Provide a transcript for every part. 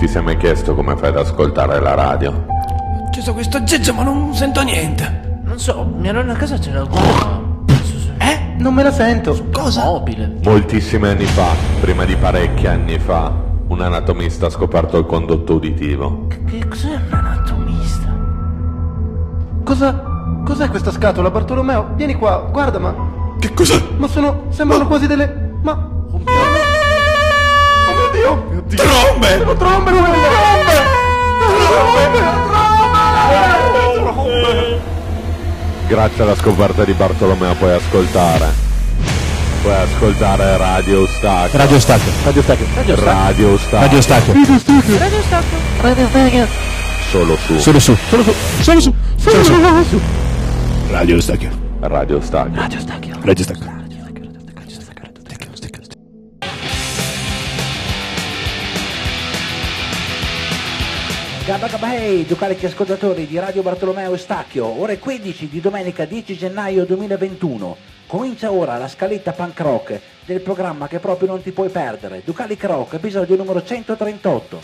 Ti sei mai chiesto come fai ad ascoltare la radio? Ho acceso questo aggeggio ma non sento niente. Non so, mia nonna a casa c'era qualcosa. Non me la sento. Cosa? Mobile. Moltissimi anni fa, prima di parecchi anni fa, un anatomista ha scoperto il condotto uditivo. Che cos'è un anatomista? Cos'è questa scatola, Bartolomeo? Vieni qua, guarda, ma... Che cos'è? Ma sembrano quasi delle... Ma... Oh mio Dio! Trombe! Sono trombe! Grazie alla scoperta di Bartolomeo puoi ascoltare Radio Stacco. Radio Stacco. Radio Stacco. Radio Stacco. Radio Stacco. Radio Stacco. Solo su Radio Stacco. Radio Stacco. Radio Stacco. Hey, ducalici ascoltatori di Radio Bartolomeo Stacchio, ore 15 di domenica 10 gennaio 2021. Comincia ora la scaletta punk rock del programma che proprio non ti puoi perdere, Ducalic Rock, episodio numero 138.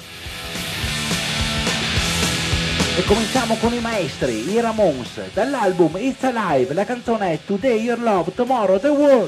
E cominciamo con i maestri, i Ramones, dall'album It's Alive, la canzone è Today Your Love, Tomorrow the World.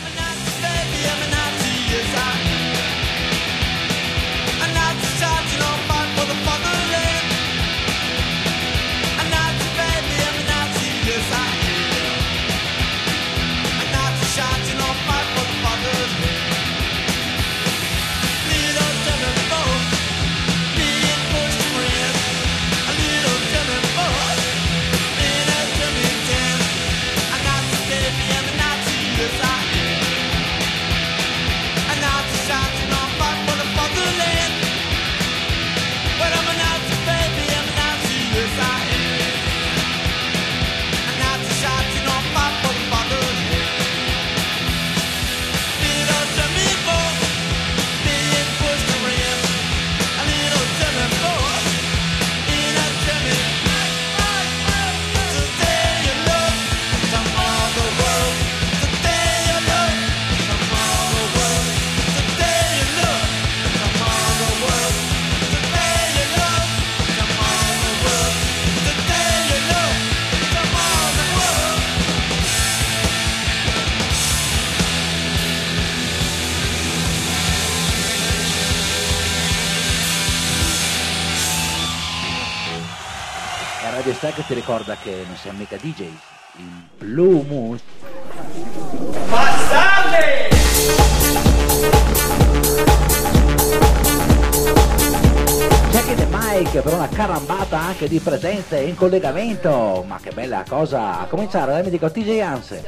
Radio Stacco ti ricorda che non siamo mica DJ, il Blue Moon. Bastardi! C'è che The Mike per una carambata anche di presenze in collegamento, ma che bella cosa, a cominciare dai dico TJ Hansen.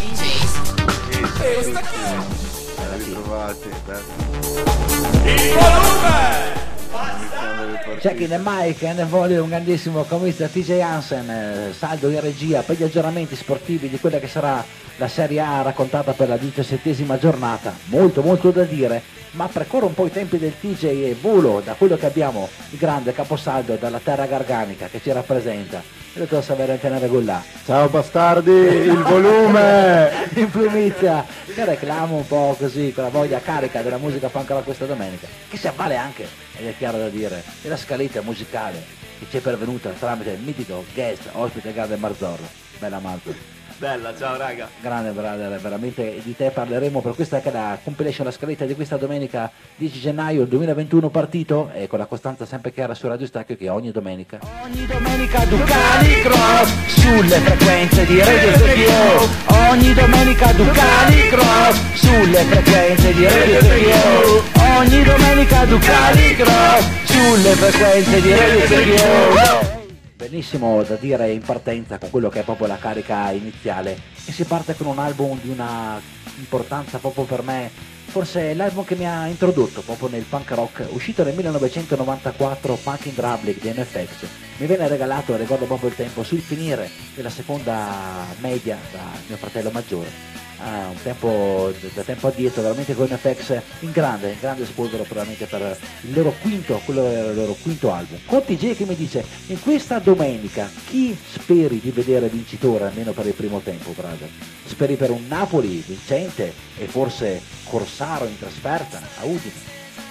Ritrovati, Il volume! C'è chi nel Mike e nel volume un grandissimo commista TJ Hansen, saldo in regia per gli aggiornamenti sportivi di quella che sarà la Serie A raccontata per la 17ª giornata. Molto da dire, ma percorre un po' i tempi del TJ e volo da quello che abbiamo il grande caposaldo dalla terra garganica che ci rappresenta, il dottor Saverio Teneregullà. Ciao bastardi, il volume! In primizia, che reclamo un po' così con la voglia carica della musica punk rock questa domenica, che si avvale anche, ed è chiaro da dire, della scaletta musicale che ci è pervenuta tramite il mitico guest ospite grande Marzorro. Bella Marzo. Bella, ciao raga. Grande brother, veramente di te parleremo per questa che è la compilation, la scaletta di questa domenica 10 gennaio 2021 partito, e con la costanza sempre chiara su Radio Stacchio che ogni domenica Ducali Cross sulle frequenze di Radio Stacchio. Ogni domenica Ducali Cross sulle frequenze di Radio Stacchio. Ogni domenica Ducali Cross sulle frequenze di Radio Stacchio. Benissimo da dire in partenza con quello che è proprio la carica iniziale, e si parte con un album di una importanza proprio per me, forse è l'album che mi ha introdotto proprio nel punk rock, uscito nel 1994, Punk in Drublic di NFX. Mi viene regalato, ricordo proprio il tempo, sul finire della seconda media da mio fratello maggiore. Un tempo, da tempo addietro, veramente con NFX in grande spolvero veramente per il loro quinto, quello era il loro quinto album. Con TJ che mi dice, in questa domenica chi speri di vedere vincitore almeno per il primo tempo, brother? Speri per un Napoli vincente e forse Corsaro in trasferta a Udine?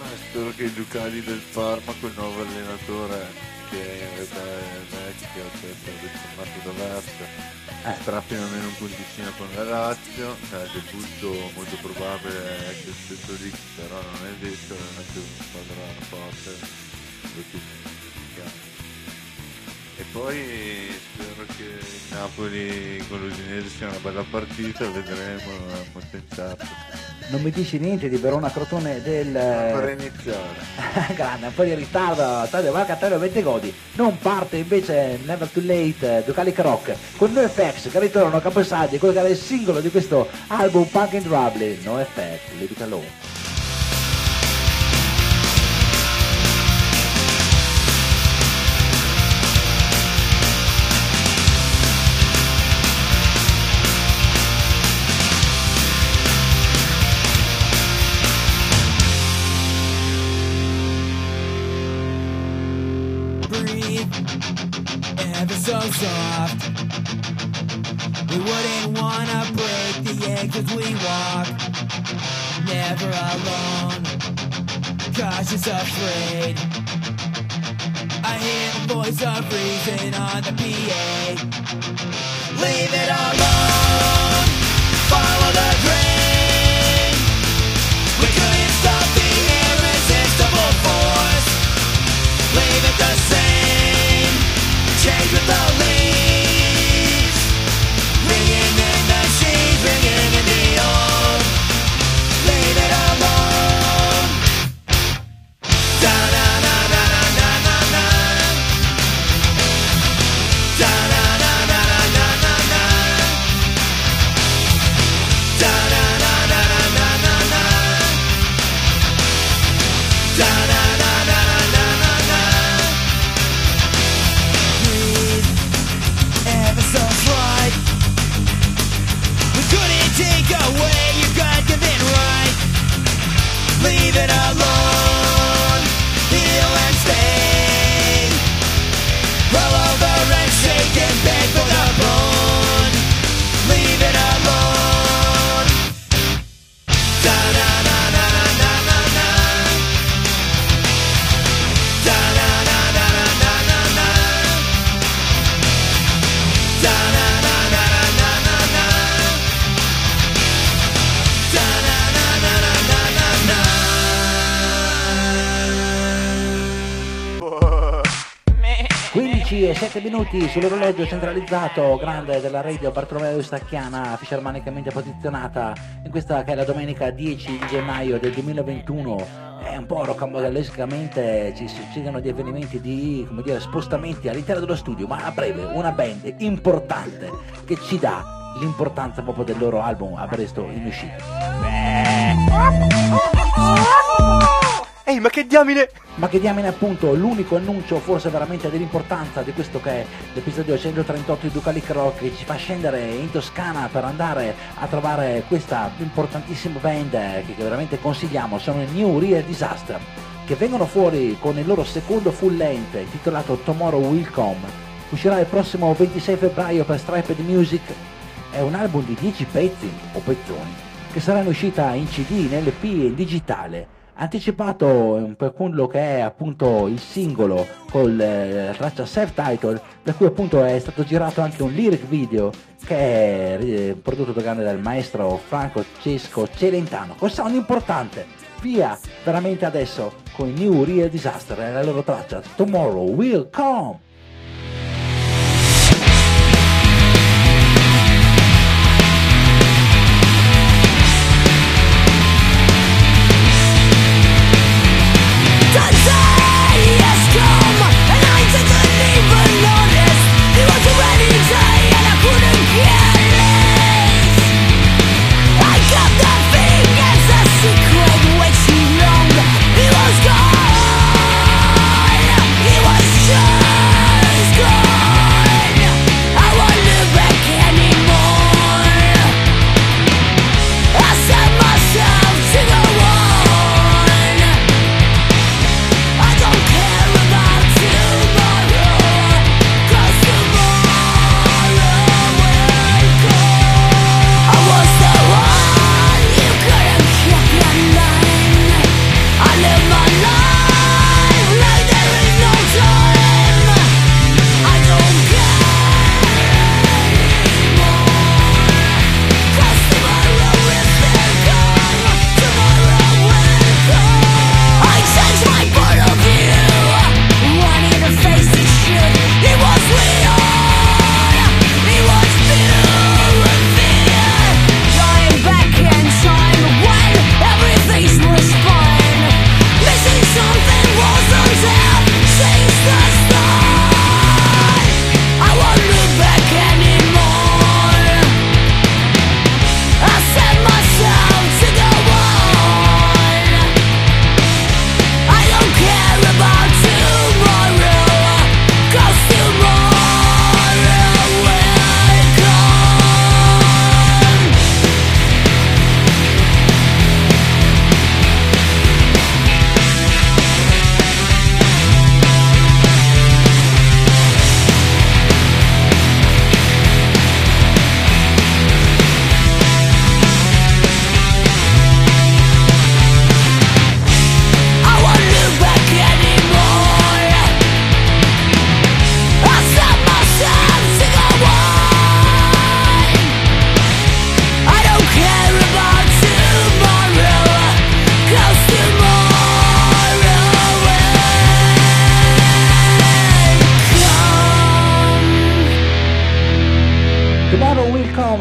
spero che i Ducati del Parma, col nuovo allenatore che in realtà è vecchio, cioè è stato riformato da Versa, strappino almeno un punticino con la Lazio. Il debutto molto probabile è che il stesso Ricci, però non è detto, non è più una squadra forte. E poi spero che il Napoli con l'Udinese sia una bella partita, vedremo, è molto incerto. Non mi dici niente di Verona Crotone del... Per iniziare. Grande, un po' di ritardo, Taglio va a cantare 20 godi. Non parte invece Never Too Late, Ducalic Rock, con NoFX che ritornano a caposaldi, quello che era il singolo di questo album Punk and Trouble, NoFX, Leave It Alone. So soft, we wouldn't wanna break the egg as we walk, never alone, cautious, afraid. I hear the voice of reason on the PA. Leave it alone, follow the drain. We couldn't stop the irresistible force. Leave it the same. Change with the leaves, ringing in the sheets, ringing in the old. Leave it alone. Da na na na na na na. Da na na na na na na. Da na na na na na na. Da na na na na na na. Ever so slight. We couldn't take away your God-given right. Leave it alone. Heal and stay. Roll over and shake and beg for the bone. Leave it alone. Da na na na na na na. Da na na na na na na. Da na na na na na na. Da na na na na na na. 15 e 7 minuti sull'orologio centralizzato grande della radio Bartolomeo Stacchiana, fisarmanicamente posizionata in questa che è la domenica 10 di gennaio del 2021. È un po' rocambolescamente ci succedono di avvenimenti di, come dire, spostamenti all'interno dello studio, ma a breve una band importante che ci dà l'importanza proprio del loro album a Bresto in uscita. Ehi, ma che diamine! Ma che diamine, appunto, l'unico annuncio forse veramente dell'importanza di questo che è l'episodio 138 di Ducalic Rock, che ci fa scendere in Toscana per andare a trovare questa importantissima band che veramente consigliamo. Sono i New Real Disaster, che vengono fuori con il loro secondo full length intitolato Tomorrow Will Come. Uscirà il prossimo 26 febbraio per Striped Music. È un album di 10 pezzi o pezzoni che sarà in uscita in CD, in LP e in digitale, anticipato per quello che è appunto il singolo con la traccia self-title, da cui appunto è stato girato anche un lyric video che è prodotto dal maestro Franco Cesco Celentano, con sound importante. Via veramente adesso con i New Real Disaster e la loro traccia Tomorrow Will Come. He was gone. He was shot.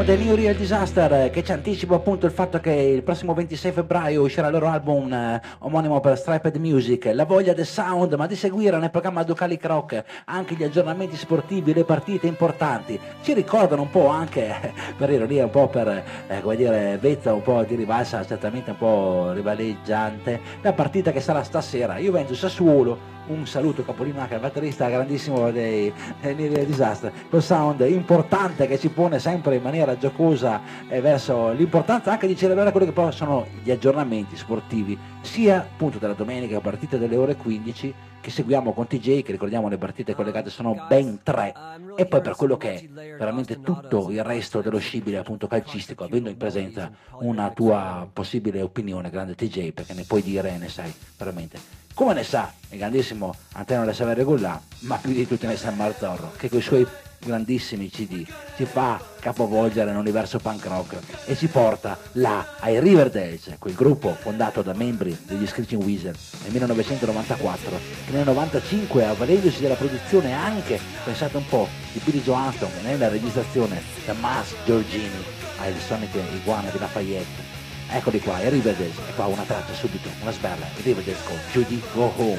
dei New Real Disaster, che ci anticipa appunto il fatto che il prossimo 26 febbraio uscirà il loro album omonimo per Striped Music, La voglia del sound, ma di seguire nel programma Ducali Croc anche gli aggiornamenti sportivi, le partite importanti. Ci ricordano un po' anche, per ironia, un po' per, come dire, vezza un po' di rivalsa, certamente un po' rivaleggiante, la partita che sarà stasera, Juventus-Sassuolo. Un saluto Capolino, anche il batterista grandissimo dei Disaster, quel sound importante che ci pone sempre in maniera giocosa verso l'importanza anche di celebrare quello che poi sono gli aggiornamenti sportivi, sia appunto della domenica, partita delle ore 15 che seguiamo con TJ, che ricordiamo le partite collegate sono ben 3, e poi per quello che è veramente tutto il resto dello scibile appunto calcistico, avendo in presenza una tua possibile opinione, grande TJ, perché ne puoi dire e ne sai veramente. Come ne sa il grandissimo Antonio Saverio, ma più di tutti ne sa Marzorro, che con i suoi grandissimi CD ci fa capovolgere l'universo punk rock e ci porta là ai Riverdale, quel gruppo fondato da membri degli Screeching Weasel nel 1994, che nel 95, avvalendosi della produzione anche, pensate un po', di Billy Johansson nella registrazione da Mas Giorgini ai Sonic Iguana di Lafayette. Eccoli qua, i Riverdale, e qua una traccia subito, una sberla, i Riverdale con Judy Go Home.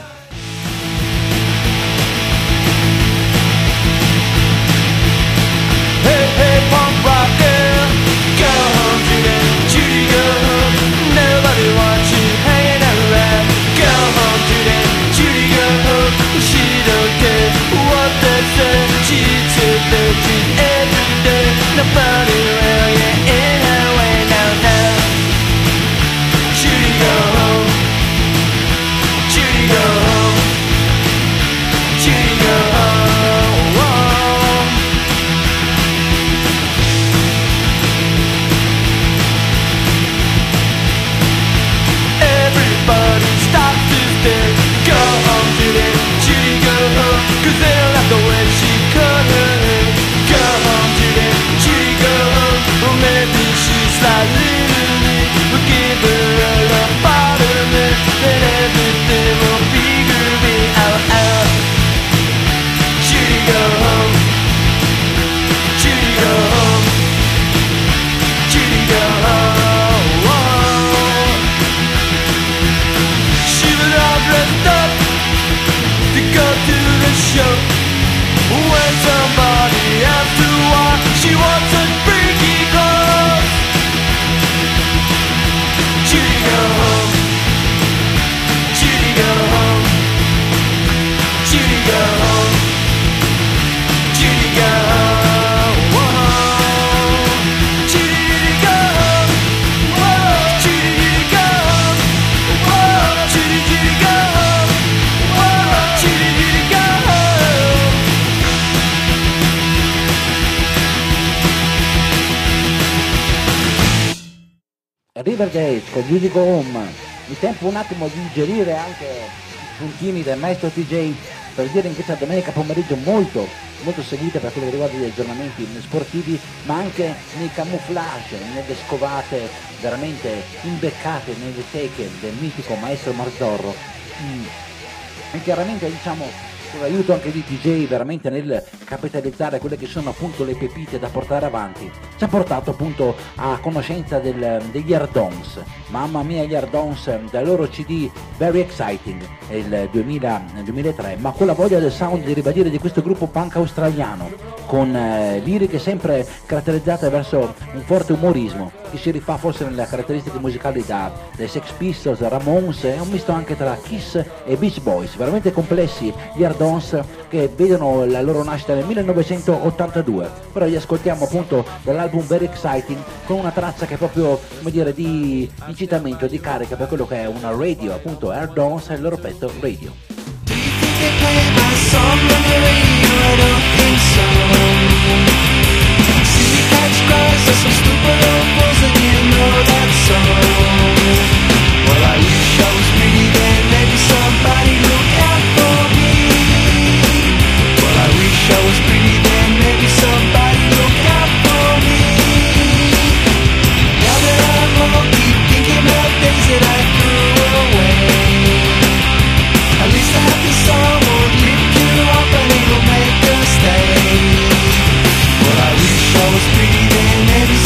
Hey, hey, punk rock girl, go home today, Judy, go home. Nobody wants you hanging around. Go home today, Judy, go home. She don't care what they say. She's a virgin every day. Nobody will get in her way now, now. Judy, go home. Judy, go home. Judy, go home. Whoa. Everybody stops to stare. Go home today, Judy, go home. 'Cause they don't like the way she cut her hair. Go home today, Judy, go home. Or maybe she's like literally, we'll give her a little part of me. Then everything will figure me out. Judy, go home. Judy, go home. Judy, go home. Whoa. She was all dressed up to go to the show. When somebody asked her why she wore such freaky clothes. Judy, go home. Judy, go home. Judy, go home. Judy, go home. Whoa. Judy, go home. Whoa. Judy, go home. Whoa. Judy, go home. Whoa. Judy, go home. Riverdale con Judy Go Home. Il tempo un attimo di ingerire anche i puntini del maestro TJ, per dire in questa domenica pomeriggio molto seguita per quello che riguarda gli aggiornamenti sportivi, ma anche nei camouflage, nelle scovate veramente imbeccate, nelle teche del mitico maestro Marzorro. E chiaramente diciamo con l'aiuto anche di DJ veramente nel capitalizzare quelle che sono appunto le pepite da portare avanti, ci ha portato appunto a conoscenza degli Ardons. Mamma mia, gli Ardons, dal loro CD Very Exciting nel 2003, ma con la voglia del sound di ribadire di questo gruppo punk australiano, con liriche sempre caratterizzate verso un forte umorismo che si rifà forse nelle caratteristiche musicali dai Sex Pistols, Ramones, è un misto anche tra Kiss e Beach Boys, veramente complessi gli Ardons, che vedono la loro nascita nel 1982. Ora li ascoltiamo appunto dall'album Very Exciting con una traccia che è proprio, come dire, di incitamento, di carica per quello che è una radio, appunto Ardons e il loro pezzo Radio. Maybe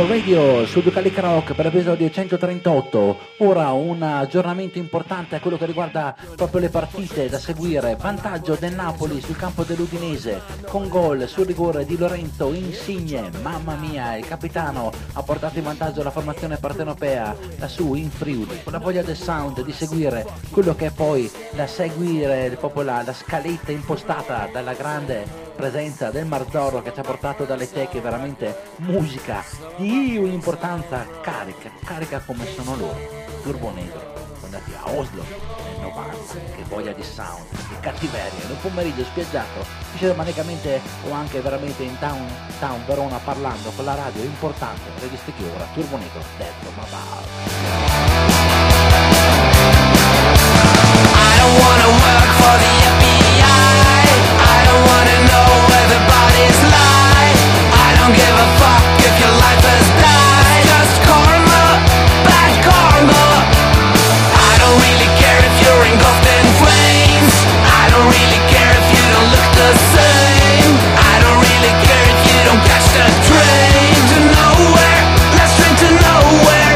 Calico Radio su Ducalica Rock per l'episodio 138. Ora un aggiornamento importante a quello che riguarda proprio le partite da seguire. Vantaggio del Napoli sul campo dell'Udinese con gol sul rigore di Lorenzo Insigne. Mamma mia, il capitano ha portato in vantaggio la formazione partenopea lassù in Friuli, con la voglia del Sound di seguire quello che è poi da seguire, proprio la scaletta impostata dalla grande presenza del Marzorro che ci ha portato dalle teche veramente musica di un'importanza carica come sono loro. Turbo Negro, andati a Oslo nel 90, che voglia di sound, di cattiveria, in un pomeriggio spiaggiato, manicamente o anche veramente in town Verona, parlando con la radio importante, riviste che ora, Turbo Negro, dentro ma I don't wanna work for the FBI. I don't wanna know where the bodies lie. I don't give a fuck if your life has died. Just karma, bad karma. I don't really care if you're engulfed in flames. I don't really care if you don't look the same. I don't really care if you don't catch the train to nowhere. Let's train to nowhere.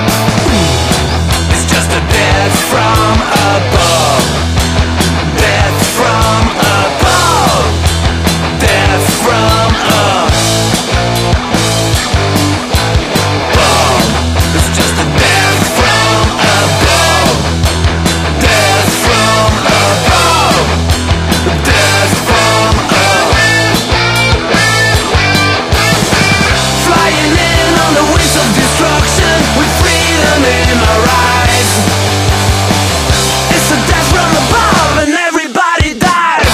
It's just a death from above. Death from above. Death from above. It's just a death from above. Death from above. Death from above. Flying in on the wings of destruction with freedom in our eyes. It's a death from above and everybody dies.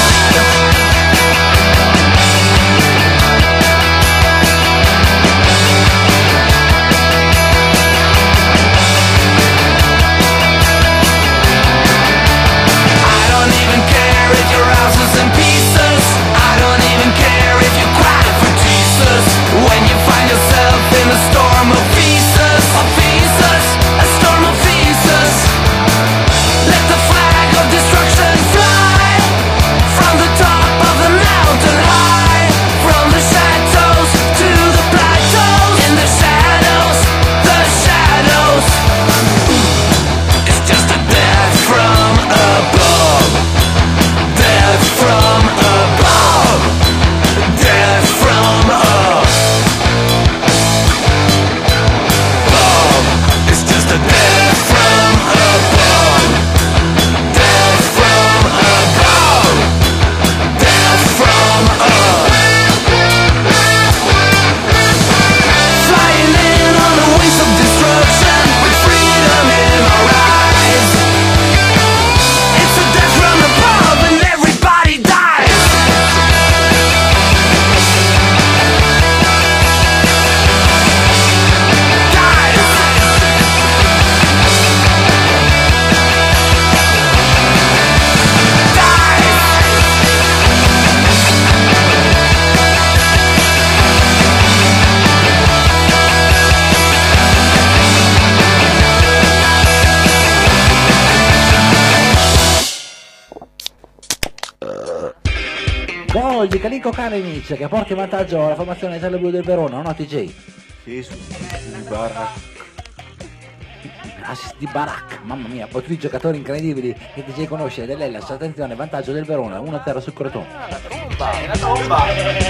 I don't even care if your house is in pieces. I don't even care if you cry for Jesus. When you find yourself in a storm of pieces, a storm of pieces. Let the flag of destruction fly from the top of the mountain high, from the chateaus to the plateaus, in the shadows, the shadows. It's just a death from above. Death from above. Death from above. It's just a death from above. Death from above. Death from above. Flying in on the wings of destruction with freedom in our eyes. It's a death from above and everybody dies. gol di Kalinko Kalinic che porta in vantaggio la formazione giallo-blu del Verona, no TJ? Sì, su Barak. Assist di Barak, mamma mia, poi tutti i giocatori incredibili che TJ conosce dell'Hellas. Attenzione, vantaggio del Verona, 1-0 sul Crotone. Una tromba.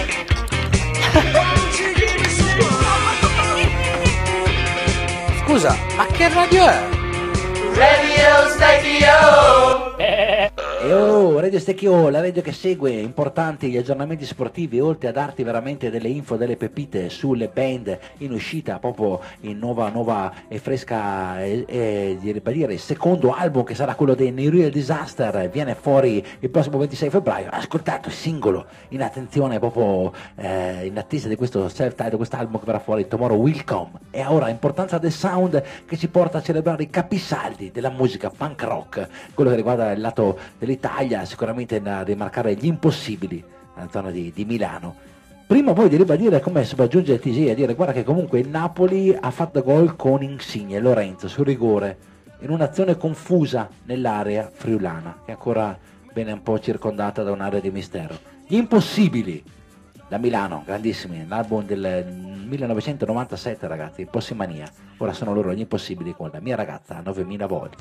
Scusa, ma che radio è? Radio Stecchio! E oh, Radio Stecchio, la radio che segue importanti gli aggiornamenti sportivi, oltre a darti veramente delle info, delle pepite sulle band in uscita, proprio in nuova e fresca, di ribadire, il secondo album che sarà quello dei Real Disaster, viene fuori il prossimo 26 febbraio. Ascoltato il singolo, in attenzione, proprio in attesa di questo self-titled, questo album che verrà fuori, Tomorrow Will Come. E ora importanza del sound che ci porta a celebrare i capisaldi della musica punk rock, quello che riguarda il lato dell'Italia, sicuramente da rimarcare gli impossibili nella zona di Milano. Prima poi di ribadire come si aggiunge il TG a dire guarda che comunque il Napoli ha fatto gol con Insigne e Lorenzo sul rigore in un'azione confusa nell'area friulana che ancora viene un po' circondata da un'area di mistero. Gli impossibili da Milano, grandissimi, l'album del 1997 ragazzi, Possimania. Ora sono loro gli impossibili con La mia ragazza a 9000 volte.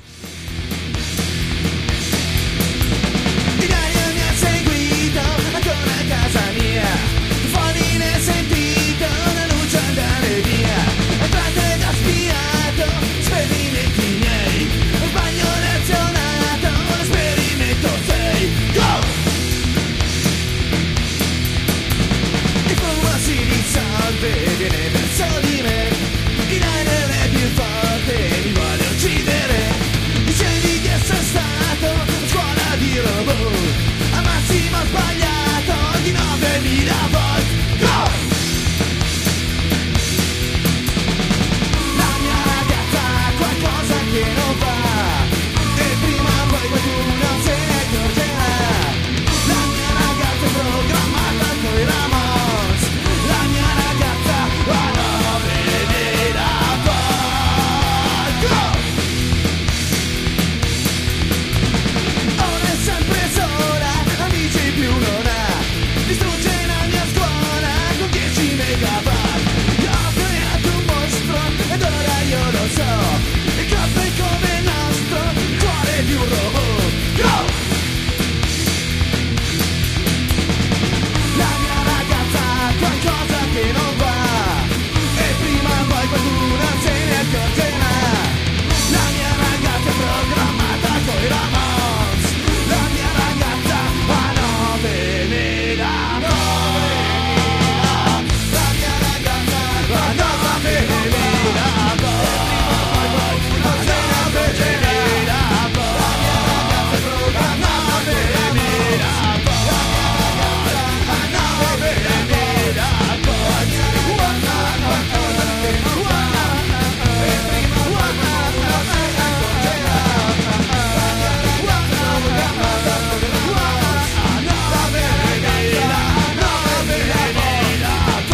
L'Italia mi ha seguito ancora a casa mia, fuori ne sentito la luce andare via, entrate da spiato, esperimenti miei, bagno lezionato, l'esperimento 6, go! Il fumo si dissolve, viene verso di me, il aereo è più forte, mi vuole uccidere, dicevi di essere stato scuola di robot, al massimo sbagliato di 9000 volte, go! La mia ragazza ha qualcosa che non va, e prima o poi qualcuno se ne accorgerà. La mia ragazza è programmata coi Ramos, la mia ragazza ha 9000 volte, go! Ora è sempre sola, amici più non ha, distrugge la mia scuola con 10 megabyte. Io ho creato un mostro ed ora io lo so, il corpo è come il nostro, il cuore di un robot, go! La mia ragazza ha qualcosa che non va, e prima o poi qualcuno se ne accorgerà. La mia ragazza è programmata coi Ramos, la mia ragazza ha 9000 volte, la mia ragazza ha 9000 volte, qualcuno se ne accorgerà. La mia ragazza è programmata coi Ramos, la mia ragazza ha 9000 volte, qualcosa che non va, e prima o poi qualcuno se ne accorgerà. La mia ragazza è programmata coi Ramos, la mia ragazza ha 9000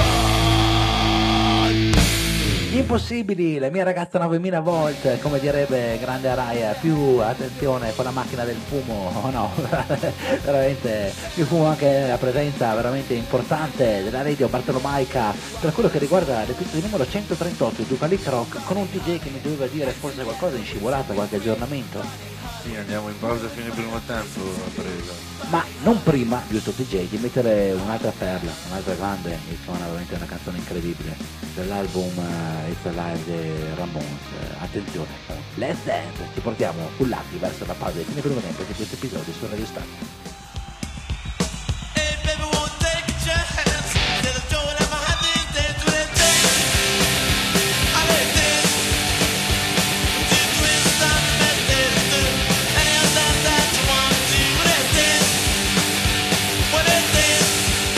volte. Gli impossibili, La mia ragazza 9000 volte, come direbbe Grande Araya, più attenzione con la macchina del fumo, oh no, veramente più fumo, anche la presenza veramente importante della radio Bartolomaica per quello che riguarda l'episodio numero 138 di Ducalic Rock, con un DJ che mi doveva dire forse qualcosa in scivolata, qualche aggiornamento. Sì, andiamo in pausa fino al primo tempo, la presa. Ma non prima, giusto DJ, di mettere un'altra perla, un'altra grande, che suona veramente una canzone incredibile dell'album It's Alive dei Ramones. Attenzione, Let's Dance, ci portiamo cullati verso la pausa di fine primo tempo di questo episodio su Radio Stato. Hey baby, won't take a chance. Instead of throwing out my hat, these days do that dance. I let dance. Do twist on the method do. Any of that you want to do. What is this? What is this?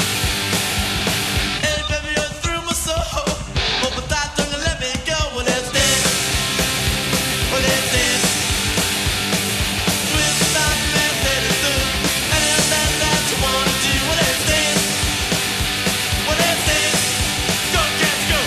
Hey baby, you're through my soul. Oh, but that don't let me go. What is this? What is this? Twist on the method do. Any of that you want to do. What is this? What is this? Go, cats, go!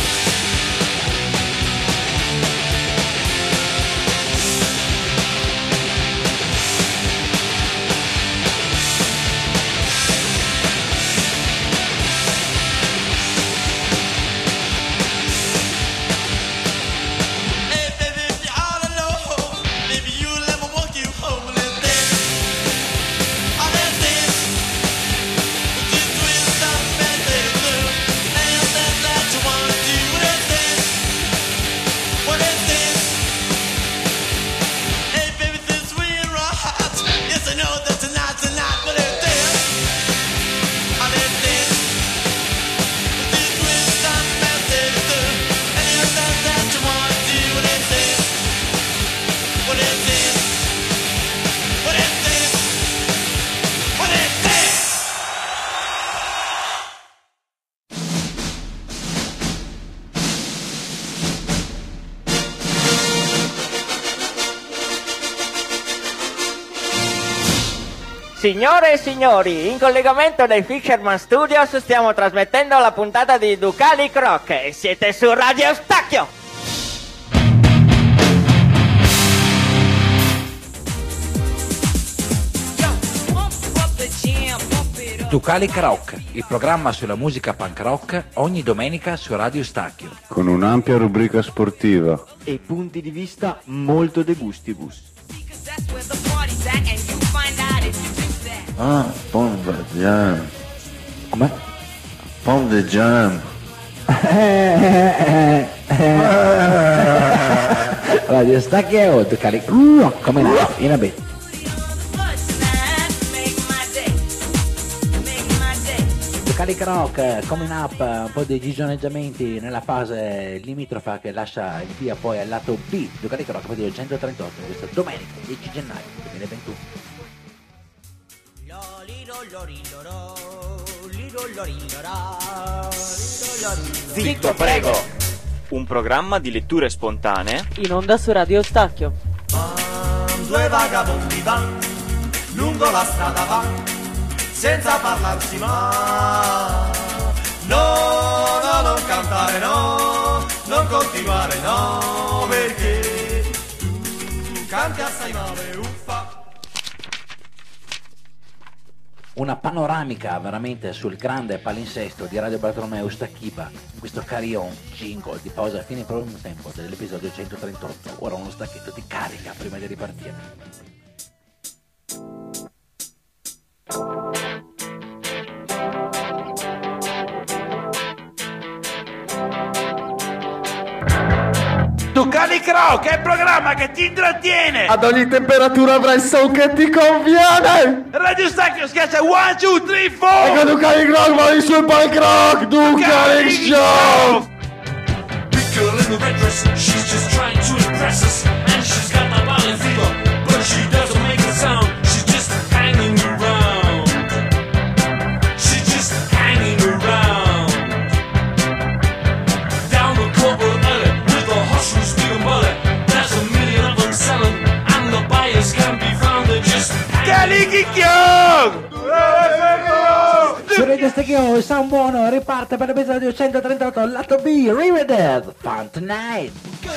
Hey baby, if you're all alone, maybe you let me walk you home. What is this? What is this? Would you twist up and let it do? Any of that you wanna do? What is this? What is this? Hey baby, this weird right. Yes, I know that tonight's the night. What is this? What is this? Would you twist up and let it do? Any of that you wanna do? What is this? What is this? What is this? What is this? Signore e signori, in collegamento dai Fisherman Studios stiamo trasmettendo la puntata di Ducalic Rock e siete su Radio Stacchio! Ducalic Rock, il programma sulla musica punk rock, ogni domenica su Radio Stacchio. Con un'ampia rubrica sportiva. E punti di vista molto de gustibus. Ah, Pond Jam. Come? Pond Jam. Radio Stacchio, Ducalic Rock, come no, in a bit. Ducalic Rock, coming up, un po' di gigioneggiamenti nella fase limitrofa che lascia il via poi al lato B. Ducalic Rock, poi 138, questa domenica 10 gennaio 2021. Zitto, prego! Un programma di letture spontanee In onda su Radio Stacchio. Due vagabondi van, lungo la strada van, senza parlarsi mai. No, no, non cantare no, non continuare no, perché tu canti assai male, uffa. Una panoramica veramente sul grande palinsesto di Radio Bartolomeo Stacchipa, questo carillon jingle di pausa a fine per un tempo dell'episodio 138. Ora uno stacchetto di carica prima di ripartire. Ducalic Rock è il programma che ti intrattiene! Ad ogni temperatura avrai il son che ti conviene! Radio Stacchio schiaccia 1, 2, 3, 4! E con Ducalic Rock vai sul punk rock! Ducalic Show! Big girl in the red dress, she's just trying to impress us. And she's got the violent fever, but she doesn't make a sound. She's just hanging around. She's just hanging around. Down the corporate alley with the hustlers stealing money. There's a million of them selling, and the buyers can be found. They're just Ducalic Rock! Su Radio Stacchio, San Buono riparte per l'episodio 138, lato B, Riveted, Fun Tonight.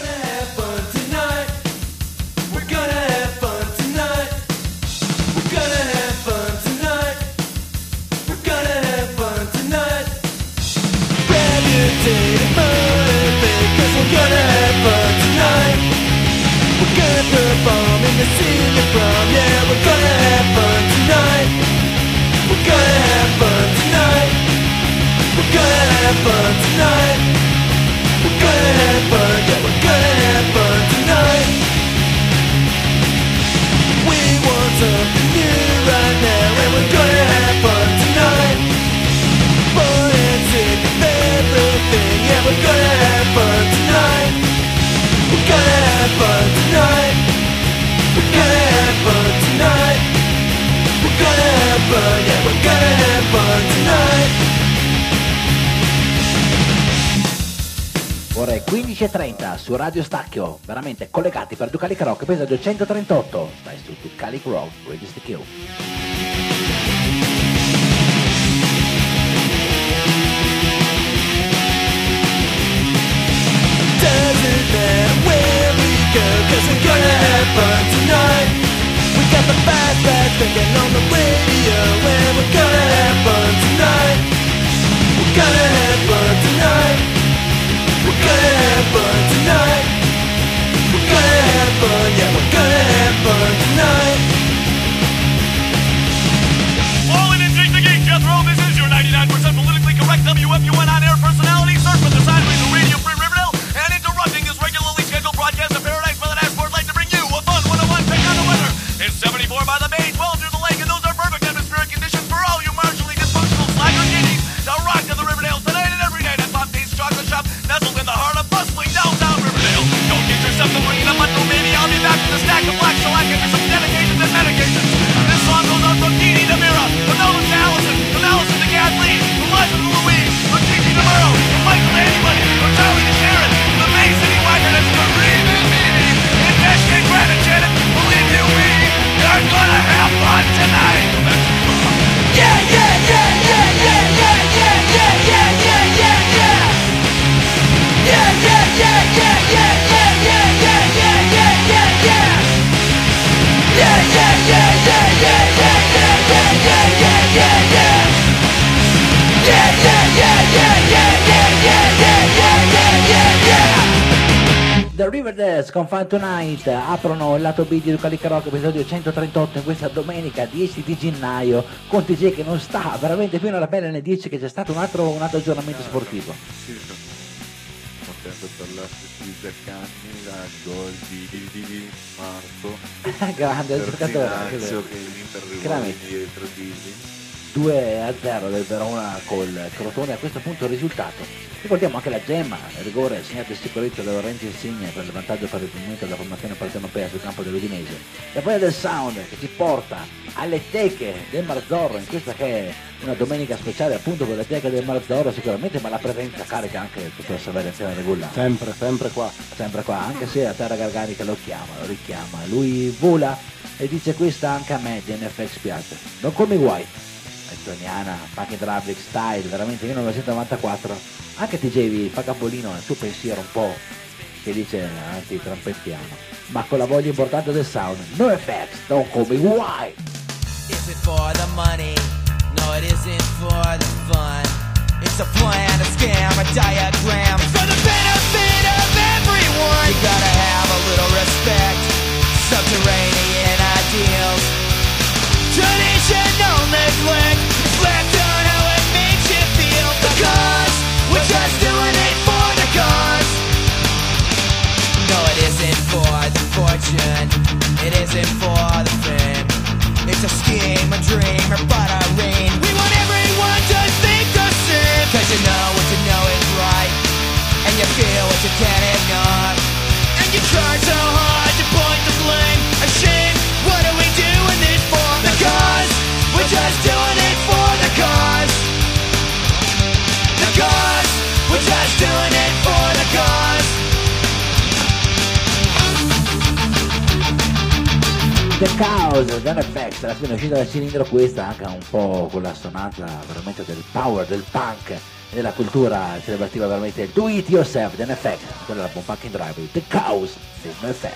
Ore 15:30 su Radio Stacchio, veramente collegati per Ducalic Rock, episodio 138. Stai su Ducalic Rock, Radio Stacchio. Doesn't matter where we go, 'cause we're gonna have fun tonight. We got the fast thinking on the radio, and we're gonna have fun tonight. We're gonna have fun tonight. We're gonna have fun tonight. We're gonna have fun, yeah, we're gonna have fun tonight. All in Jake the Geek, Jethro, this is your 99% politically correct WFUN on-air personality, surfing the sideways of Radio Free Riverdale, and interrupting this regularly scheduled broadcast of Paradise by the Dashboard Light to bring you a fun 101 pick on the weather. It's 74 by the bay, 12 through the lake, and those are perfect atmospheric conditions for all you marginally dysfunctional slacker kiddies. The rock of the Riverdale tonight and every night at Fontaine's Chocolate Shop, nestled in the heart of bustling downtown Riverdale. Don't get yourself to bringing up until maybe I'll be back with a stack of black shellac and some dedications and medications. This song goes on from Dee Dee to Mira, from Nolan to Allison, from Allison to Kathleen, from Liza to Louise, from Gigi to Merle, from Michael to anybody, from Charlie to Sharon, from the May City Wilderness to Reed and Mimi, and Dash Kid, Brad and Janet, believe you me, you're gonna have fun tonight. Yeah, yeah, yeah, yeah, yeah, yeah, yeah, yeah, yeah, yeah, yeah, yeah. Yeah, yeah, yeah, yeah, yeah, yeah, yeah, yeah, yeah, yeah, yeah, yeah. The Riverdance con Fun Tonight aprono il lato B di Ducali Rock, episodio 138 in questa domenica 10 di gennaio, con TJ che non sta veramente fino alla bella nel 10 che c'è stato un altro aggiornamento sportivo. Sì, sono contento per l'assist di Zaccagni, la gol di Marco. Grande il giocatore. Che l'Inter rivolge dietro Disi. 2-0 del Verona col Crotone, a questo punto il risultato. Ricordiamo anche la gemma, il rigore segnato in sicurezza da Lorenzo Insigne per il vantaggio per il movimento della formazione partenopea sul campo dell'Udinese. La poi del sound che ci porta alle teche del Marzorro in questa che è una domenica speciale appunto con le teche del Marzorro sicuramente, ma la presenza carica anche il dottor Saverio Anziano Regulà. Sempre qua, anche se a Terra Garganica lo richiama, lui vola e dice questa anche a me di NFX piace. Non come White. Estoniana, Fucking Drablik Style, veramente 1994. Anche TJ fa capolino nel suo pensiero un po' che dice anti-trampettiano, ma con la voglia importante del sound. No effects, don't call me why. Is it for the money? No, it isn't for the fun. It's a plan, a scam, a diagram. It's for the benefit of everyone. You gotta have a little respect. Subterranean ideals. Traditional neglect. Reflect on how it makes you feel. Because we're just doing it for the cause. No, it isn't for the fortune. It isn't for the fame. It's a scheme, a dream, or but a reign. We want everyone to think the same. Cause you know what you know is right. And you feel what you can't ignore. And you try so hard to point the blame. A shame, what are we doing this for? The cause, we're just doing it for the cause. The cause, we're just doing it for the cause. The Chaos, Dan FX, alla fine è uscita dal cilindro questa anche un po' con l'assonanza veramente del power, del punk e della cultura celebrativa veramente do it yourself, Dan FX, quella è la Bomb Fucking Drive, The Chaos, di Dan FX.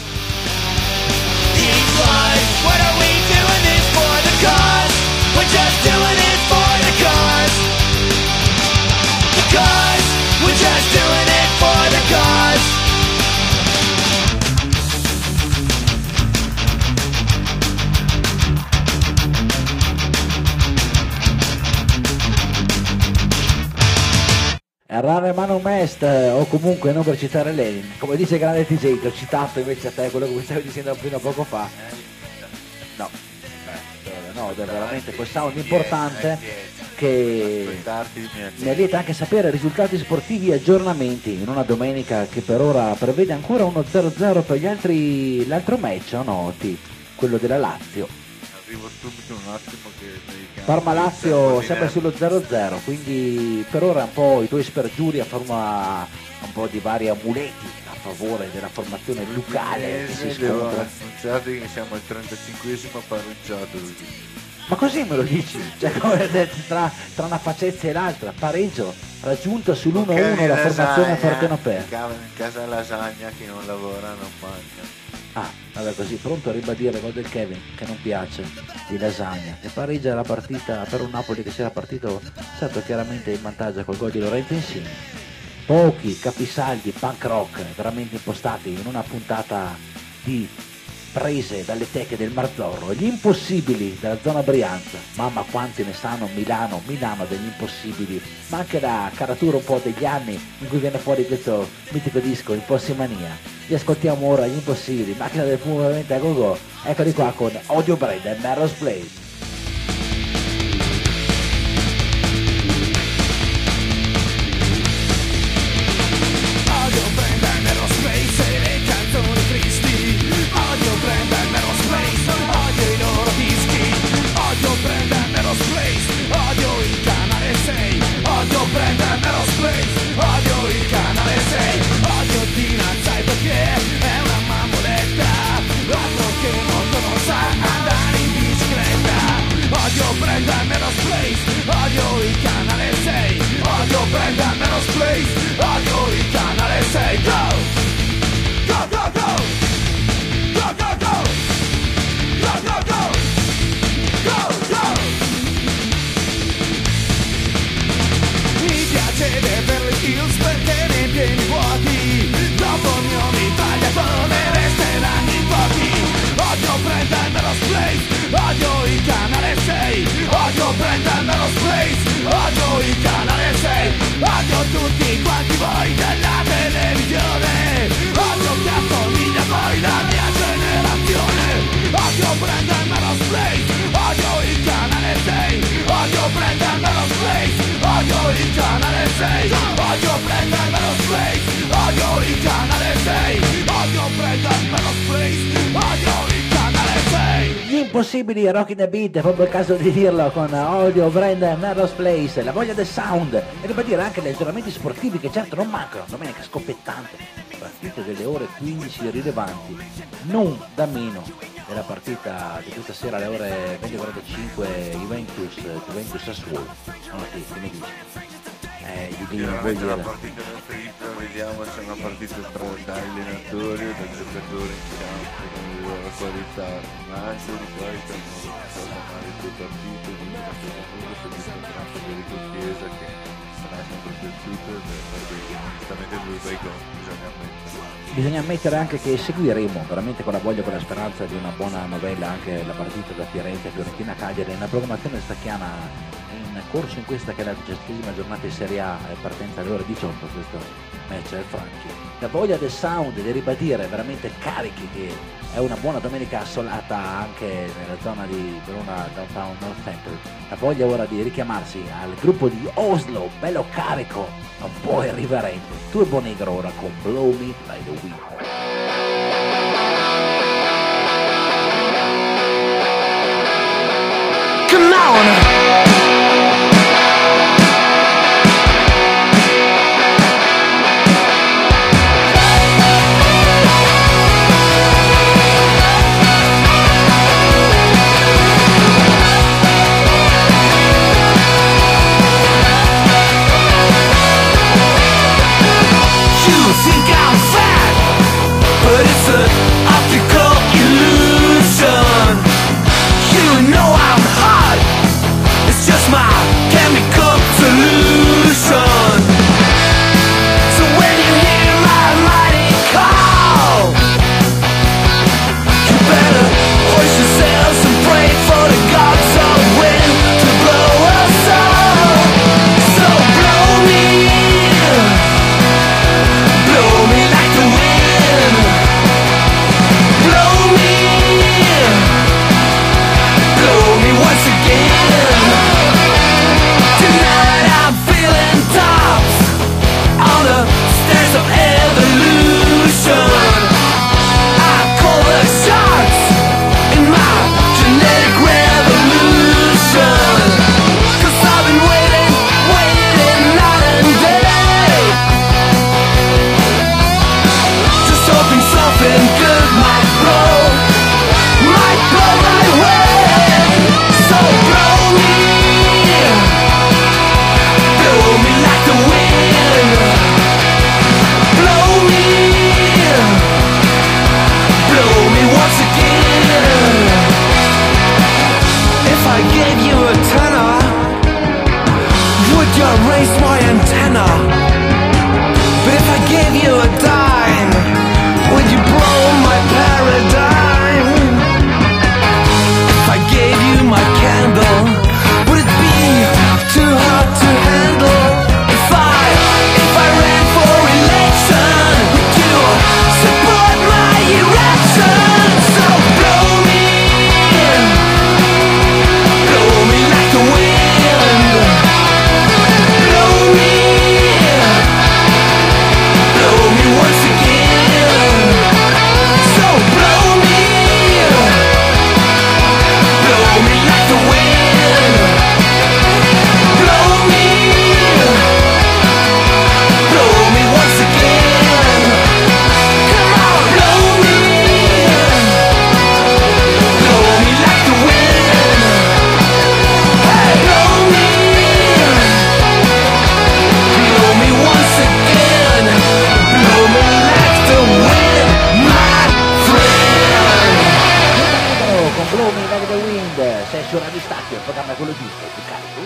What are we doing this for? The cause, we're just doing it for the cause. The cause, we're just doing it for the cause. Rare Manum Est, o comunque non per citare lei, come dice grande TJ, che ho citato invece a te quello che mi stavi dicendo fino a poco fa. No, è veramente quel sound importante che mi allieta anche sapere risultati sportivi e aggiornamenti in una domenica che per ora prevede ancora uno 0-0 per gli altri, l'altro match, o no? Quello della Lazio. Arrivo subito un attimo che Parma-Lazio sempre sullo 0-0, quindi per ora un po' i tuoi spergiuri a forma un po' di vari amuleti a favore della formazione lucale che si scontra. Annunciate che siamo al 35esimo pareggiato. Ma così me lo dici? Cioè come tra una faccezza e l'altra, pareggio raggiunto sull'1-1 la formazione partenopea. In casa lasagna, chi non lavora non mangia. Ah, vabbè, così pronto a ribadire gol del Kevin che non piace di lasagna, che pareggia la partita per un Napoli che si era partito certo chiaramente in vantaggio col gol di Lorenzo Insigne. Pochi capisaldi punk rock veramente impostati in una puntata di prese dalle teche del Marzorro, gli impossibili della zona Brianza, mamma quanti ne sanno Milano degli impossibili, ma anche la caratura un po' degli anni in cui viene fuori questo mitico disco Impossimania. Li ascoltiamo ora gli impossibili, macchina del fumo veramente a go-go, eccoli qua con Audio Brain e Melrose Place. Sai perché? È una mammoletta, altro che molto non sa andare in bicicletta. odio il canale 6, odio Brendan Melrose Place, odio il canale 6. Gli impossibili Rocky the Beat, è proprio il caso di dirlo, con odio Brendan Melrose Place, la voglia del sound e ribadire anche gli aggiornamenti sportivi che certo non mancano. Domenica scoppettante, partite delle ore 15 rilevanti, non da meno della partita di questa sera alle ore 20:45 Juventus Sassuolo. Che mi dici? Sicuramente la partita preferita, vediamo se è una partita tra da allenatori o da giocatori in campo con le loro qualità, ma anche di solito non cosa male due partite, quindi la prima cosa si è visto anche Federico Chiesa che sarà sempre piaciuto perché onestamente due bei gol bisogna ammettere. Bisogna ammettere anche che seguiremo veramente con la voglia e con la speranza di una buona novella anche la partita da Firenze a Fiorentina Cagliari, una programmazione stacchiana in corso in questa che è la 17ª giornata di Serie A, partenza alle ore 18 questo match del Franchi. La voglia del sound, di ribadire veramente carichi che è una buona domenica assolata anche nella zona di Verona Downtown North Center. La voglia ora di richiamarsi al gruppo di Oslo, bello carico, un po' irriverente. Turbo Negro ora con Blow Me Like the Wind. Come on! But it's an optical illusion. You know I'm hot. It's just my chemical solution. So when you hear my mighty call, you better hoist your sails and pray for the gods of wind to blow us all. So blow me like the wind. Blow me once again. Tonight I'm feeling tops on the stairs of evolution. I call the shots in my genetic revolution. 'Cause I've been waiting night and day, just hoping something good might blow my way. So blow me like the wind. Blow me once again. If I gave you a tenner, would you raise my antenna? But if I gave you a dime, would you blow my paradigm? If I gave you my candle, would it be too hot to handle? If I ran for election, would you support my erection? So blow me like the wind. Blow me once again. So blow me like the wind. Blow me once again. Come on, blow me like the wind. Hey, blow me once again. Blow me like the wind, my friend. Con Blow Me Like the Wind, sei su Radio Stacchio, il programma è quello giusto, più carico.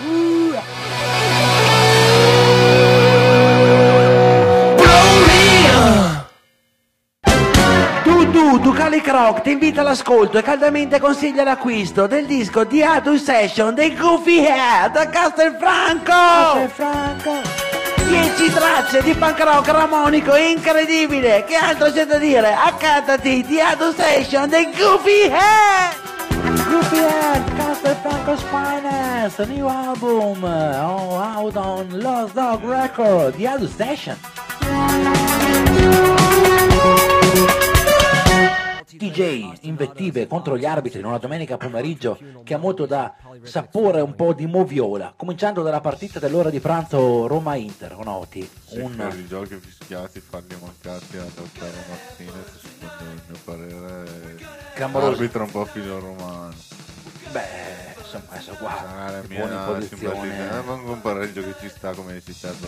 Ducali Croc ti invita all'ascolto e caldamente consiglia l'acquisto del disco The Adult Session dei Goofy Head a Castelfranco. 10 tracce di punk rock ramonico incredibile. Che altro c'è da dire? Accattati The Adult Session dei Goofy Head. Goofy Head, Castelfranco's Finest, a new album out on Lost Dog Record, The Adult Session. DJ invettive contro gli arbitri in una domenica pomeriggio che ha molto da sapore un po' di moviola, cominciando dalla partita dell'ora di pranzo Roma-Inter, noti? Sì, per i giochi fischiati, farli mancati a Lautaro Martinez, secondo il mio parere clamoroso. Arbitro un po' filo romano. Beh, insomma, adesso guarda, la buona mia posizione. simpatia, un pareggio che ci sta come ci serve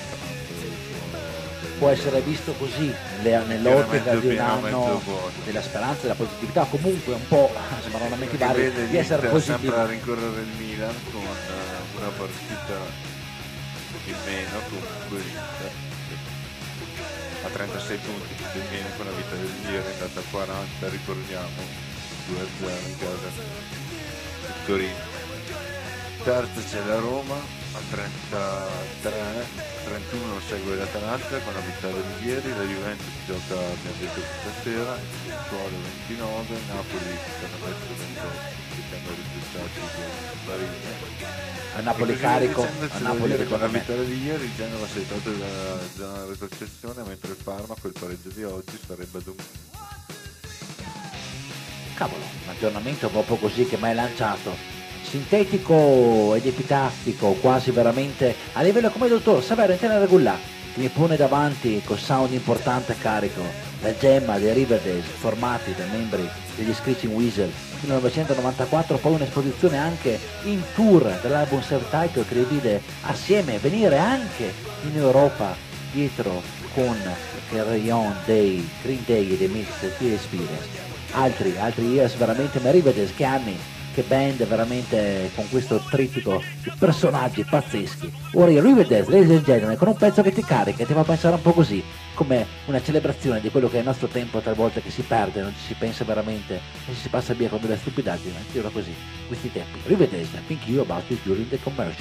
può essere visto così nell'ottica di un anno della speranza, della positività, comunque un po' sembrano lamenti vari di essere positivi. Sempre a rincorrere il Milan con una partita in meno, comunque l'Inter a 36 punti in meno con la vittoria del ieri, è andata a 40, ricordiamo 2-0 in casa del Torino. Terza c'è la Roma a 33, 31 segue l'Atalanta con la vittoria di ieri, la Juventus gioca, abbiamo detto, stasera, Sassuolo 29, Napoli stanno messo 28, cercando i risultati di Parigi. A Napoli carico, a Napoli che con la vittoria di ieri il Genova si è tolto dalla zona di retrocessione, mentre il Parma col pareggio di oggi sarebbe ad un... Cavolo, un aggiornamento proprio così che mai lanciato. Sintetico ed epitafico, quasi veramente a livello come il dottor Saverio in tela regolare, che mi pone davanti col sound importante e carico, la gemma dei Riverdale formati da membri degli Screeching Weasel 1994, poi un'esposizione anche in tour dell'album self-title che li vide assieme venire anche in Europa dietro con Carry On Day, Green Day e The Mix Experience, altri years veramente, ma Riverdale che anni, che band veramente con questo trittico di personaggi pazzeschi. Ora i Riverdale, ladies and gentlemen, con un pezzo che ti carica e ti fa pensare un po' così, come una celebrazione di quello che è il nostro tempo, talvolta che si perde, non ci si pensa veramente e si passa via con delle stupidaggini, ora così, questi tempi. Riverdale, think you about it during the commercial.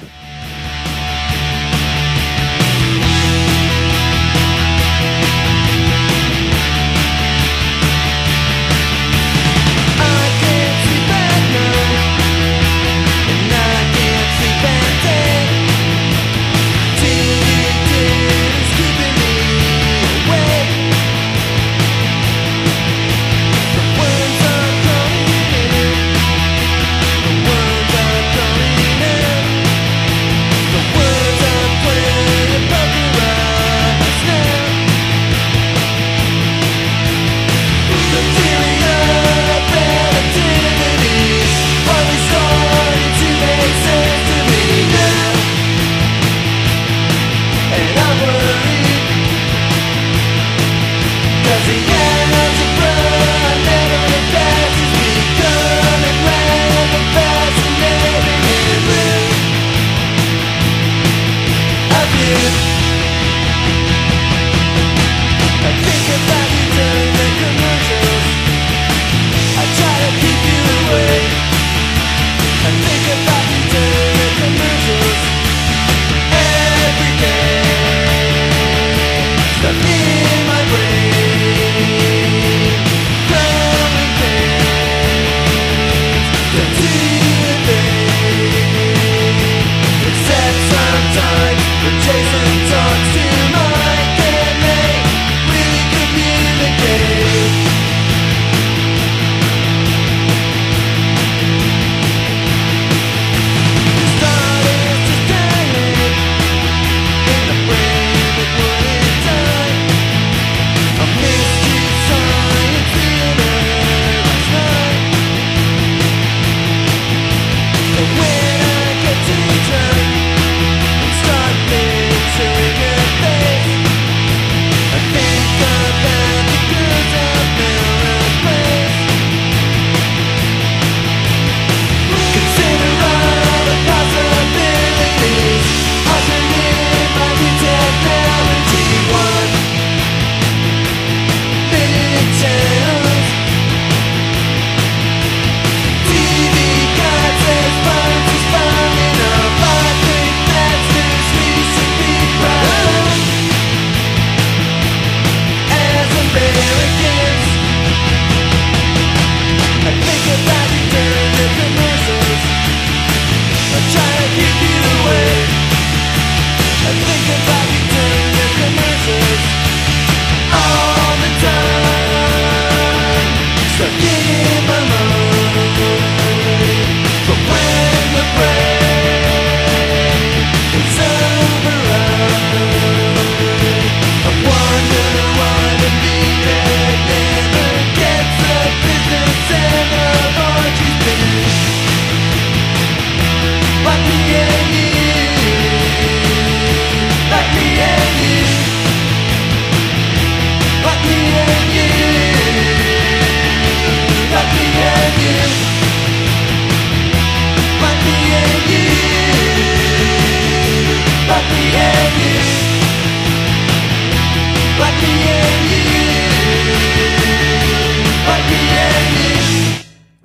Words are coming in.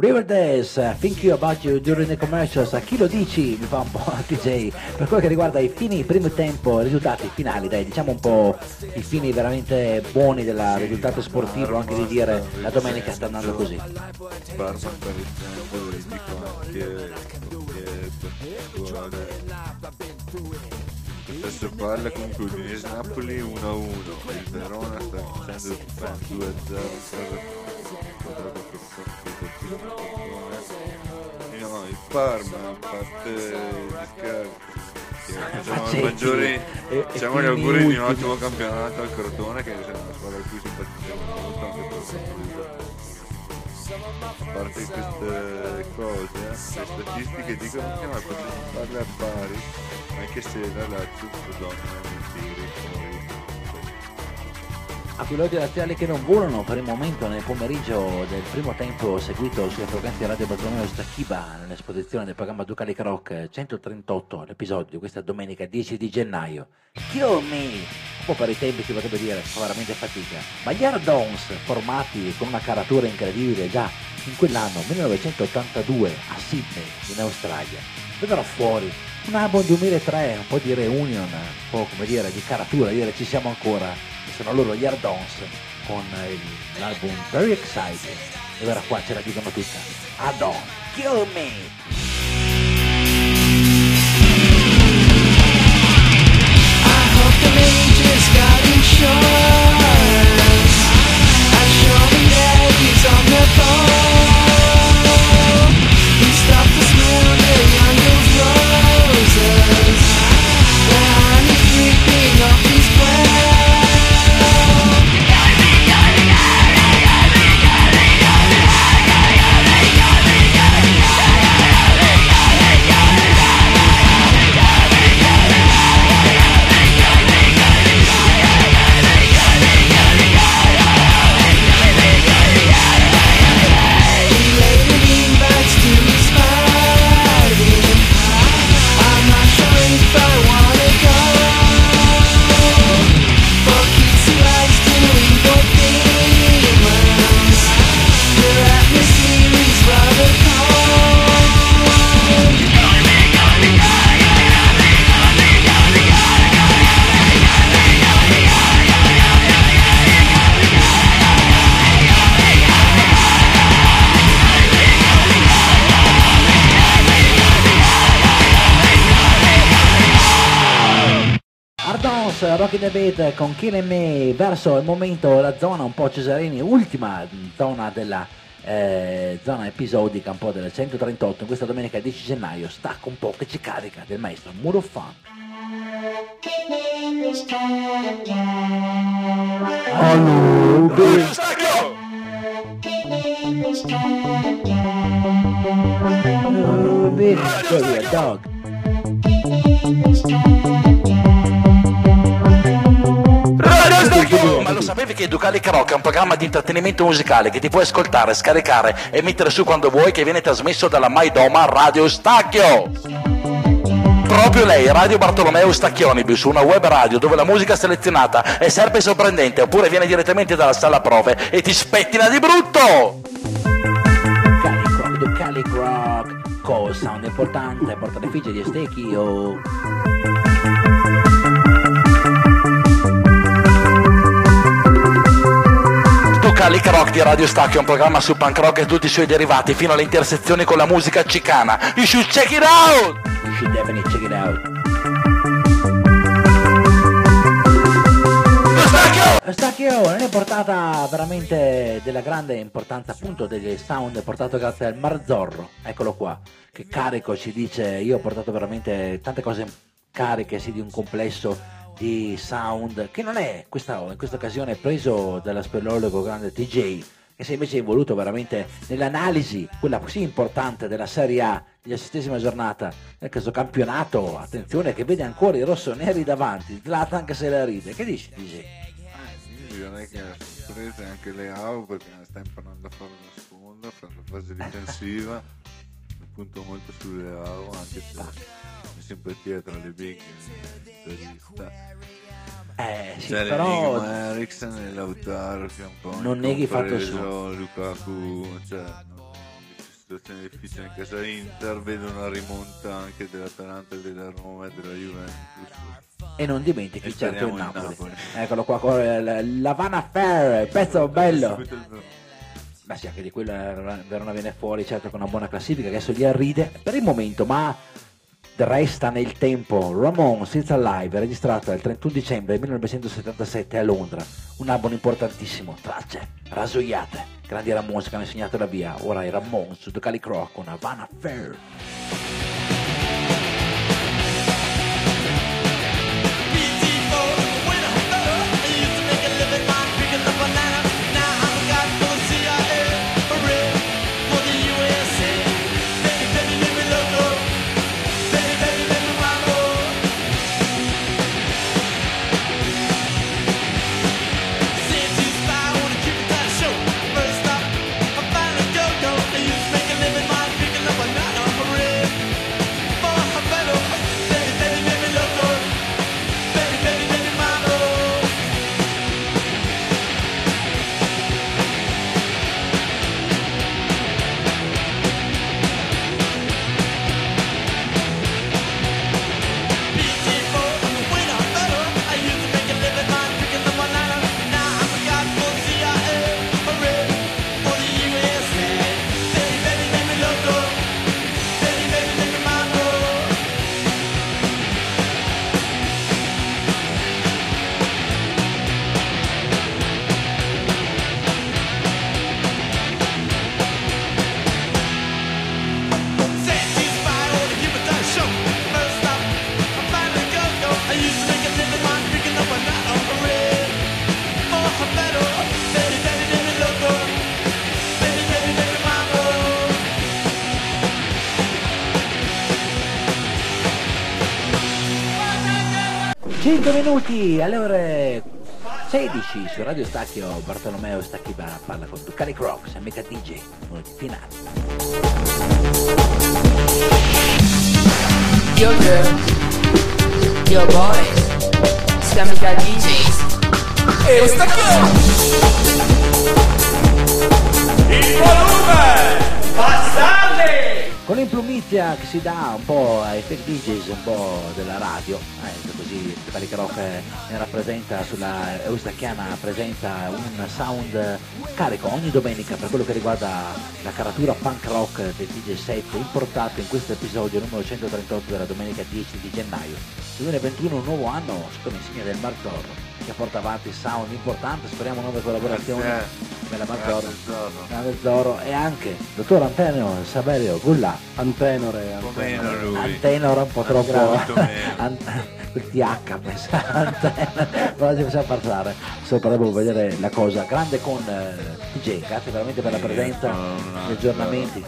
Riverdance, Think You About You During the Commercials, a chi lo dici? Mi fa un po' TJ. Per quello che riguarda i fini primo tempo, risultati finali, dai, diciamo un po' i fini veramente buoni del risultato sportivo, anche di dire la domenica sta andando così. Parma dico anche stesso palle comunque Udinese Napoli 1-1, il Verona sta facendo ben 2-0 no, il Parma a parte gli scherzi facciamo i maggiori facciamo gli auguri di un ottimo campionato al Crotone, che è una squadra a cui simpatizziamo molto anche per a parte queste cose, le statistiche dicono che noi possiamo farle a pari, anche se la Lazio predomina nei tiri fuori. A piloti laziali che non volano per il momento nel pomeriggio del primo tempo seguito sulle frequenze Radio Bartolomeo Stacchiba nell'esposizione del programma Ducali Rock 138, l'episodio di questa domenica 10 di gennaio. Kill me! Un po' per i tempi si potrebbe dire, fa veramente fatica. Ma gli Ardons, formati con una caratura incredibile già in quell'anno 1982 a Sydney in Australia, vennero fuori un album 2003, un po' di reunion, un po' come dire di caratura, dire ci siamo ancora. Sono loro gli Ardons con l'album Very Excited, e ora qua ce la dicono tutta. Ardon, kill me! Just got insurance. I show him that he's on the phone. He stopped to smell the young roses. The honey creeping off his breath. Rocky the Beat con Kill Me verso il momento la zona un po' Cesarini, ultima zona della zona episodica un po' del 138 in questa domenica 10 gennaio, stacca un po' che ci carica del maestro Muro Funk. Dog. Ma lo sapevi che Ducali Rock è un programma di intrattenimento musicale che ti puoi ascoltare, scaricare e mettere su quando vuoi, che viene trasmesso dalla Maidoma Radio Stacchio? Proprio lei, Radio Bartolomeo Stacchionibus, una web radio dove la musica selezionata è sempre sorprendente, oppure viene direttamente dalla sala prove e ti spettina di brutto! Ducali Rock, col sound importante, porta le figlie di Stecchio. Ducalic Rock di Radio Stacchio è un programma su punk rock e tutti i suoi derivati fino alle intersezioni con la musica cicana. You should check it out! You should definitely check it out. Stacchio non è portata veramente della grande importanza appunto degli sound portato grazie al Marzorro, eccolo qua, che carico ci dice, io ho portato veramente tante cose cariche sì, di un complesso di sound che non è in questa occasione preso dalla speleologo grande TJ, che si è invece voluto veramente nell'analisi quella sì importante della Serie A della 6ª giornata nel caso campionato, attenzione che vede ancora i rossoneri davanti, Zlatan anche se la ride. Che dici TJ? Direi che ha sorprese anche Leao perché sta imparando a fare la sponda, a fare la fase difensiva, punto molto su Leao, anche se mi simpatia tra le big interista. Sì, cioè però Eriksen e Lautaro che un po' non neghi fatto su Lukaku, cioè non situazione difficile anche se Inter, vedo una rimonta anche dell'Atalanta, della Roma e della Juventus. E non dimentichi certo il Napoli. Eccolo qua con l'Havana Fair, pezzo bello. Ma sì, anche di quello Verona viene fuori certo con una buona classifica, adesso gli arride per il momento, ma resta nel tempo Ramon Still Alive, registrato il 31 dicembre 1977 a Londra, un album importantissimo, tracce rasoiate, grandi Ramones che hanno insegnato la via, ora i Ramones su The Cali Croc con Havana Fair. Minuti alle ore 16 su Radio Stacchio. Bartolomeo Stacchiva parla con Ducali Crocs, amica DJ, minuti finali. Yo girl, yo boys, amica DJs e Stacchio. Il volume, bastardi! Con l'implumizia che si dà un po' ai fake DJs, un po' della radio, così Ducali Croc ne rappresenta sulla Eustacchiana, presenta un sound carico ogni domenica per quello che riguarda la caratura punk rock del DJ set, importato in questo episodio numero 138 della domenica 10 di gennaio 2021, un nuovo anno sotto l'insegna del Mar Zorro che porta avanti sound importante, speriamo nuove collaborazioni per la Mar Zorro e anche dottor Antonio Saverio Gulla. Antenore un po' troppo il TH però ci possiamo passare sopra, devo vedere la cosa grande con DJ, grazie veramente per la presenza, gli aggiornamenti.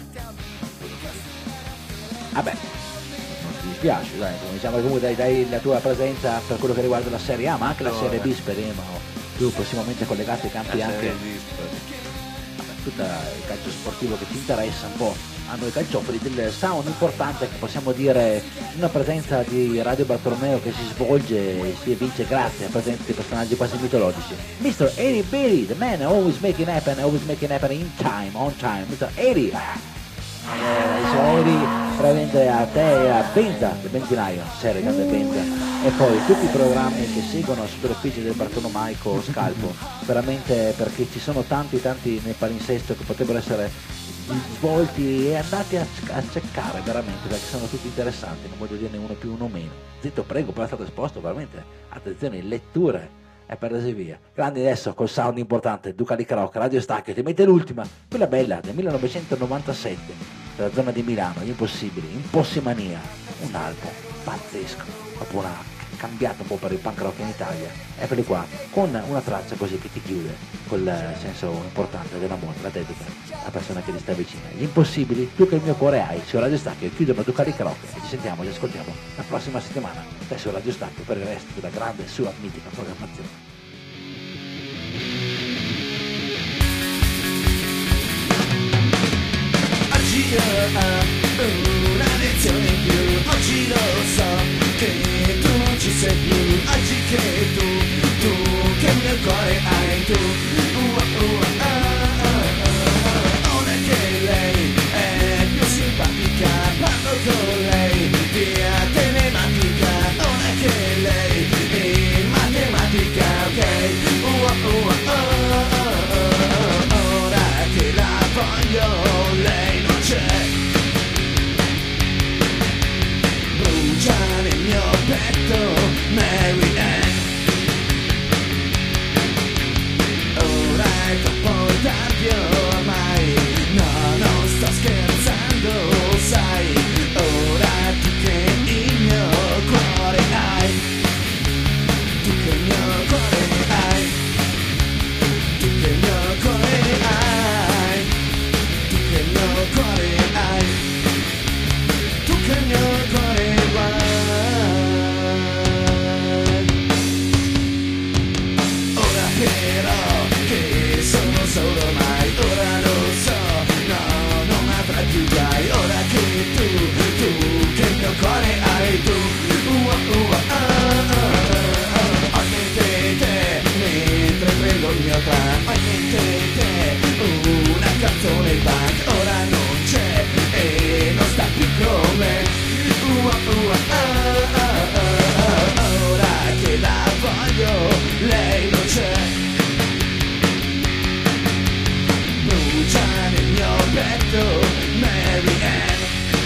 Vabbè, non ti dispiace, dai, diciamo che comunque dai la tua presenza per quello che riguarda la Serie A, ma anche la Serie B, speriamo più prossimamente collegati ai campi anche tutto il calcio sportivo che ti interessa un po' a noi calciofili, del sound importante che possiamo dire, una presenza di Radio Bartolomeo che si svolge e si evince grazie a presenza di personaggi quasi mitologici. Mr. Eddie Beatty, the man always making happen in time, on time. Mr. Eddie, Eddie, veramente a te e a Benza, il benzinaio, serio, grande Benza, e poi tutti i programmi che seguono sotto l'ufficio del Bartolomaico Scalpo, veramente perché ci sono tanti nel palinsesto che potrebbero essere svolti e andati a cercare veramente, perché sono tutti interessanti, non voglio dirne uno più uno meno. Zitto prego, però è stato esposto veramente, attenzione, letture e per così via. Grandi adesso col sound importante, Ducali Croc, Radio Stacchio, ti mette l'ultima, quella bella del 1997 della zona di Milano, Gli Impossibili, Impossimania, un album pazzesco, proprio una cambiato un po' per il punk rock in Italia, eccoli qua con una traccia così che ti chiude col senso importante dell'amore, la dedica alla persona che ti sta vicina. Gli Impossibili, tu che il mio cuore hai, su Radio Stacchio, chiudono Ducali Croc e ci sentiamo, ci ascoltiamo la prossima settimana su Radio Stacchio per il resto della grande sua mitica programmazione. Oggi io ho una lezione in più, oggi lo so che tu ci sei più, oggi che tu che il mio cuore hai tu, non è che lei è voglio, lei non c'è. Brucia nel mio petto Mary Ann. Ora è troppo tardi ormai, no, non sto scherzando, sai. Ora tu che il mio cuore hai, tu che il mio cuore hai, tu che il mio cuore hai, tu che il mio cuore hai, tu che il mio cuore hai. Ora però che sono solo ormai, ora lo so, no, non avrai più guai. Ora che tu che il mio cuore hai, tu ho in mente te, mentre prendo il mio tram, ho in mente te, una canzone punk, ora non c'è e non sta più con me. Ora che la voglio, lei non c'è. Brucia nel mio petto Mary Ann.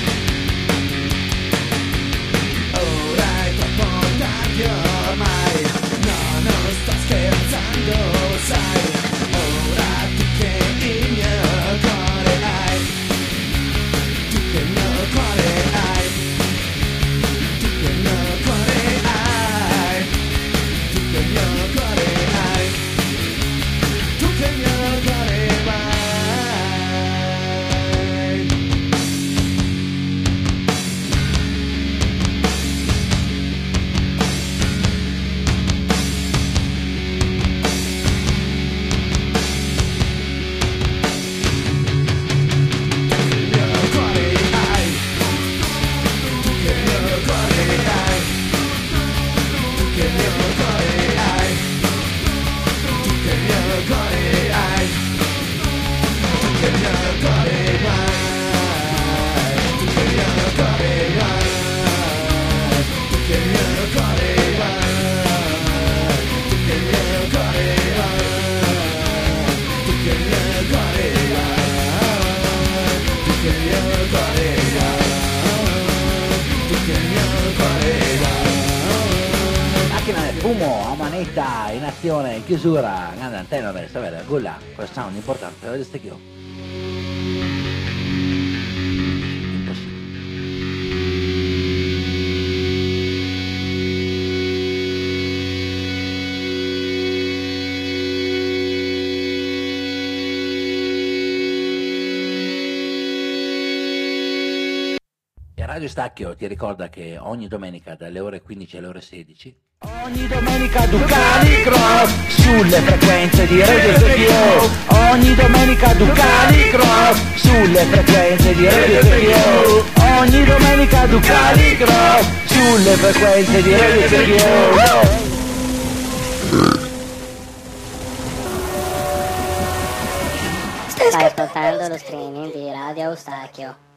Ora è troppo tardi ormai, no, non sto scherzando, sai. Ora tu che il mio cuore hai, tu che il mio cuore hai, tu che il mio cuore hai, tu che il mio cuore hai, tu che il mio cuore hai. Fumo a manetta in azione, in chiusura, grande antenna, bene, sta bene, gulla, questo sound importante, lo vedete che io. Radio Stacchio ti ricorda che ogni domenica dalle ore 15 alle ore 16 ogni domenica Ducali Cross sulle frequenze di Radio Stacchio. Ogni domenica Ducali Cross sulle frequenze di Radio Stacchio. Ogni domenica Ducali Cross sulle frequenze di Radio Stacchio. Stai ascoltando lo streaming di Radio Eustachio.